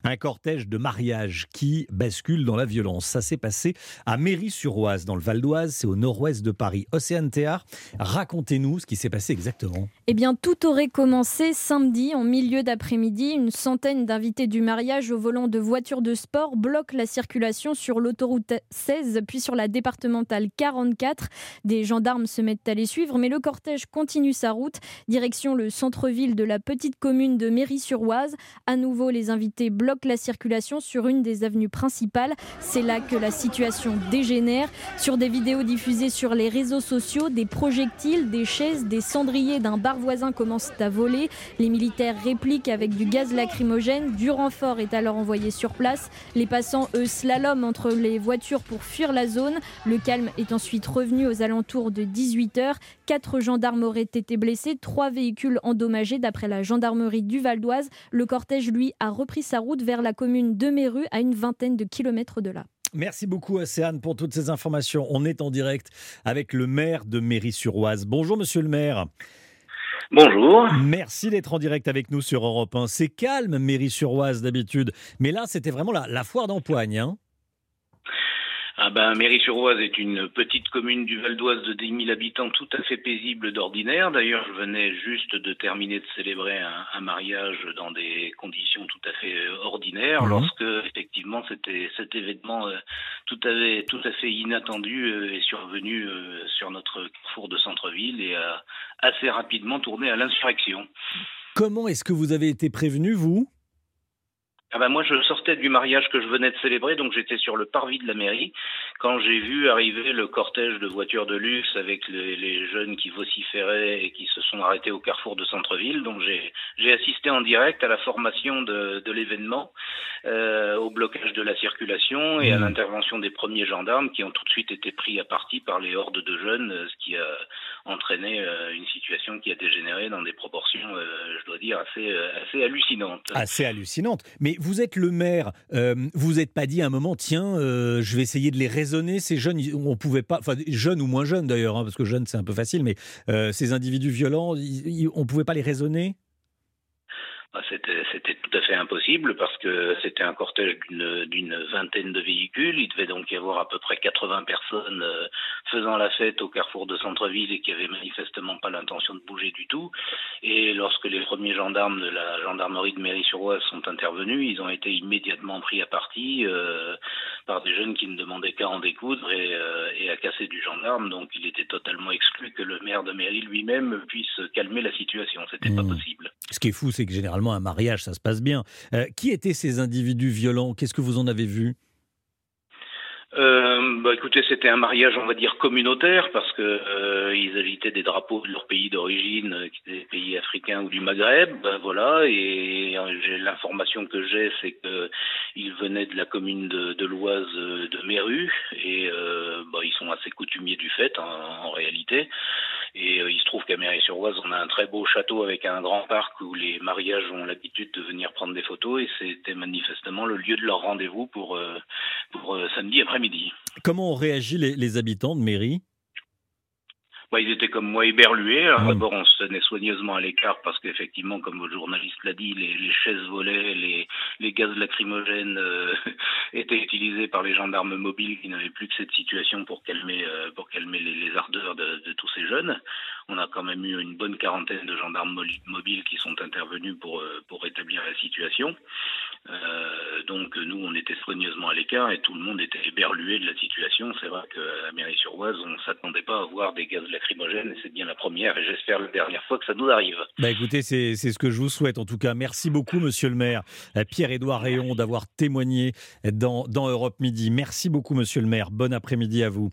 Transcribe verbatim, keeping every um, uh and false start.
Un cortège de mariage qui bascule dans la violence. Ça s'est passé à Méry-sur-Oise, dans le Val d'Oise, c'est au nord-ouest de Paris. Océane Théard, racontez-nous ce qui s'est passé exactement. Eh bien, tout aurait commencé samedi, en milieu d'après-midi. Une centaine d'invités du mariage au volant de voitures de sport bloquent la circulation sur l'autoroute seize, puis sur la départementale quarante-quatre. Des gendarmes se mettent à les suivre, mais le cortège continue sa route, direction le centre-ville de la petite commune de Méry-sur-Oise. À nouveau, les invités bloquent la circulation sur une des avenues principales. C'est là que la situation dégénère. Sur des vidéos diffusées sur les réseaux sociaux, des projectiles, des chaises, des cendriers d'un bar voisin commencent à voler. Les militaires répliquent avec du gaz lacrymogène. Du renfort est alors envoyé sur place. Les passants, eux, slaloment entre les voitures pour fuir la zone. Le calme est ensuite revenu aux alentours de dix-huit heures. Quatre gendarmes auraient été blessés, trois véhicules endommagés d'après la gendarmerie du Val d'Oise. Le cortège, lui, a repris sa route vers la commune de Méru, à une vingtaine de kilomètres de là. Merci beaucoup Océane pour toutes ces informations. On est en direct avec le maire de Méry-sur-Oise. Bonjour monsieur le maire. Bonjour. Merci d'être en direct avec nous sur Europe un. C'est calme Méry-sur-Oise d'habitude, mais là c'était vraiment la, la foire d'empoigne, hein. Ah ben, Méry-sur-Oise est une petite commune du Val d'Oise de dix mille habitants, tout à fait paisible d'ordinaire. D'ailleurs, je venais juste de terminer de célébrer un, un mariage dans des conditions tout à fait ordinaires, mmh. lorsque effectivement c'était cet événement euh, tout, à, tout à fait inattendu euh, est survenu euh, sur notre carrefour de centre-ville et a assez rapidement tourné à l'insurrection. Comment est-ce que vous avez été prévenu, vous ? Ah ben moi je sortais du mariage que je venais de célébrer, donc j'étais sur le parvis de la mairie quand j'ai vu arriver le cortège de voitures de luxe avec les, les jeunes qui vociféraient et qui se sont arrêtés au carrefour de centre-ville. Donc j'ai, j'ai assisté en direct à la formation de, de l'événement, euh, au blocage de la circulation et à l'intervention des premiers gendarmes qui ont tout de suite été pris à partie par les hordes de jeunes, ce qui a entraîné euh, une situation qui a dégénéré dans des proportions, euh, je dois dire, assez, assez hallucinantes. Assez hallucinantes. Mais vous êtes le maire, euh, vous n'êtes pas dit à un moment, tiens, euh, je vais essayer de les raisonner, ces jeunes, on pouvait pas, enfin jeunes ou moins jeunes d'ailleurs, hein, parce que jeunes c'est un peu facile, mais euh, ces individus violents, ils, ils, on ne pouvait pas les raisonner ? C'était, c'était tout à fait impossible parce que c'était un cortège d'une, d'une vingtaine de véhicules. Il devait donc y avoir à peu près quatre-vingts personnes euh, faisant la fête au carrefour de centre-ville et qui avaient manifestement pas l'intention de bouger du tout. Et lorsque les premiers gendarmes de la gendarmerie de Méry-sur-Oise sont intervenus, ils ont été immédiatement pris à partie euh, par des jeunes qui ne demandaient qu'à en découdre et, euh, et à casser du gendarme. Donc il était totalement exclu que le maire de Méry lui-même puisse calmer la situation. C'était mmh. pas possible. Ce qui est fou, c'est que généralement, un mariage, ça se passe bien. Euh, qui étaient ces individus violents ? Qu'est-ce que vous en avez vu ? Euh, bah écoutez, c'était un mariage, on va dire, communautaire, parce que euh, ils agitaient des drapeaux de leur pays d'origine, euh, qui étaient des pays africains ou du Maghreb, ben voilà, et euh, j'ai, l'information que j'ai, c'est que ils venaient de la commune de, de l'Oise euh, de Méru, et euh, bah, ils sont assez coutumiers du fait, en, en réalité. Et euh, il se trouve qu'à Méry-sur-Oise, on a un très beau château avec un grand parc où les mariages ont l'habitude de venir prendre des photos, et c'était manifestement le lieu de leur rendez-vous pour, euh, pour euh, samedi après-midi. Comment ont réagi les, les habitants de Méry ? Bah, ils étaient comme moi éberlués. Alors, mmh. D'abord, on se tenait soigneusement à l'écart parce qu'effectivement, comme votre journaliste l'a dit, les, les chaises volaient, les, les gaz lacrymogènes euh, étaient utilisés par les gendarmes mobiles qui n'avaient plus que cette situation pour calmer, euh, pour calmer les, les ardeurs de, de tous ces jeunes. On a quand même eu une bonne quarantaine de gendarmes mobiles qui sont intervenus pour, pour rétablir la situation. Euh, donc nous, on était soigneusement à l'écart et tout le monde était éberlué de la situation. C'est vrai qu'à Méry-sur-Oise, on ne s'attendait pas à voir des gaz lacrymogènes et c'est bien la première et j'espère la dernière fois que ça nous arrive. Bah écoutez, c'est, c'est ce que je vous souhaite en tout cas. Merci beaucoup monsieur le maire Pierre-Édouard Réon d'avoir témoigné dans, dans Europe Midi. Merci beaucoup monsieur le maire. Bon après-midi à vous.